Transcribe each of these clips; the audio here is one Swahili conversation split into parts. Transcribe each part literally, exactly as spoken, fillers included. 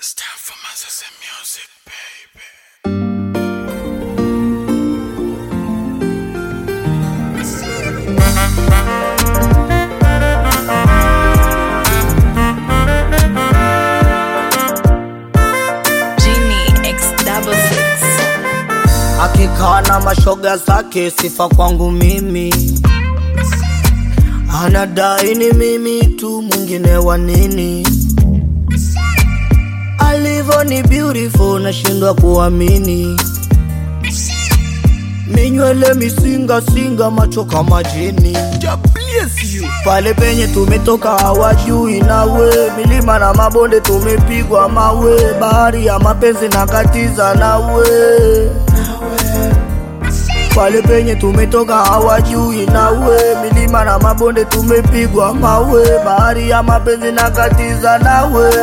It's time for Mazza music, baby. Genie X double six. Akikaa na mashoga zake, sifa kwangu mimi. Anadai ni mimi tu, mwingine wa nini? Alivyo ni beautiful, nashindwa kuamini. Minywele misinga singa, macho kama jini. Bless you. Pale penye tumetoka hawajui nawe, milima na mabonde tumepigwa mawe, bahari ya mapenzi nakatiza nawe. Pale penye tumetoka hawajui nawe, milima na mabonde tumepigwa mawe, bahari ya mapenzi nakatiza nawe.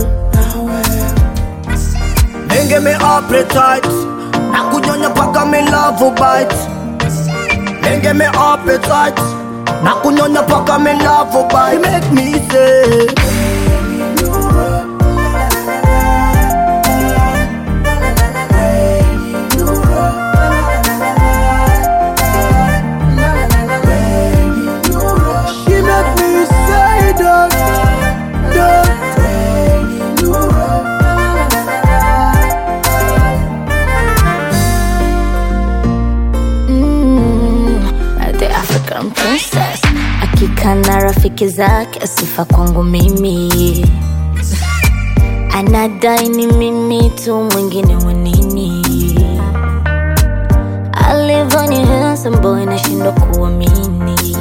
Nenge me appetite, na kunyonya paka me love bite. Nenge me appetite, na kunyonya paka me love bite. Make me say princess. Akika na rafiki zake, sifa kwangu mimi. Anadai ni mimi tu, mwingine wa nini? Alivyo ni handsome boy, nashindwa kuamini.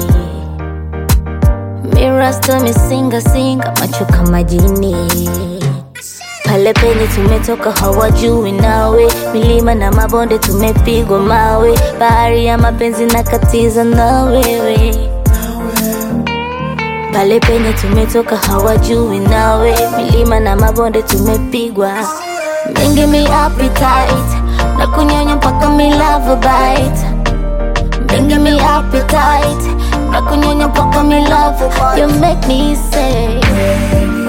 Mirasta misinga singa, macho kama jini. Pale penye tumetoka hawajui nawe, milima na mabonde tumepigwa mawe, bahari ya mapenzi nakatiza na wewe. Pale penye tumetoka hawajui nawe, milima na mabonde tumepigwa. Give me appetite, na kunyonya mpaka me love bite. Give me appetite, na kunyonya mpaka me love. You make me say